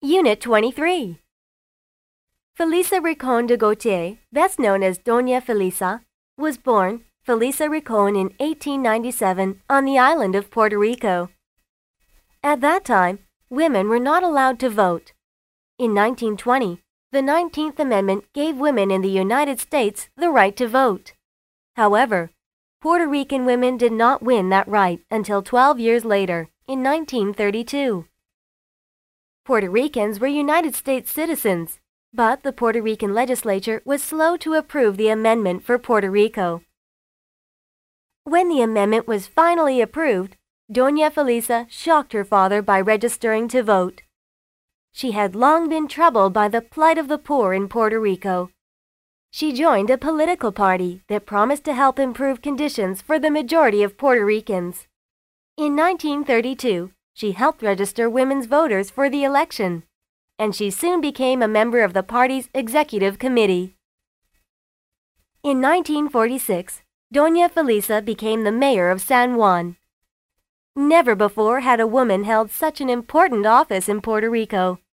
Unit 23. Felisa Ricón de Gautier, best known as Doña Felisa, was born Felisa Ricón in 1897 on the island of Puerto Rico. At that time, women were not allowed to vote. In 1920, the 19th Amendment gave women in the United States the right to vote. However, Puerto Rican women did not win that right until 12 years later, in 1932. Puerto Ricans were United States citizens, but the Puerto Rican legislature was slow to approve the amendment for Puerto Rico. When the amendment was finally approved, Doña Felisa shocked her father by registering to vote. She had long been troubled by the plight of the poor in Puerto Rico. She joined a political party that promised to help improve conditions for the majority of Puerto Ricans. In 1932, she helped register women's voters for the election, and she soon became a member of the party's executive committee. In 1946, Doña Felisa became the mayor of San Juan. Never before had a woman held such an important office in Puerto Rico.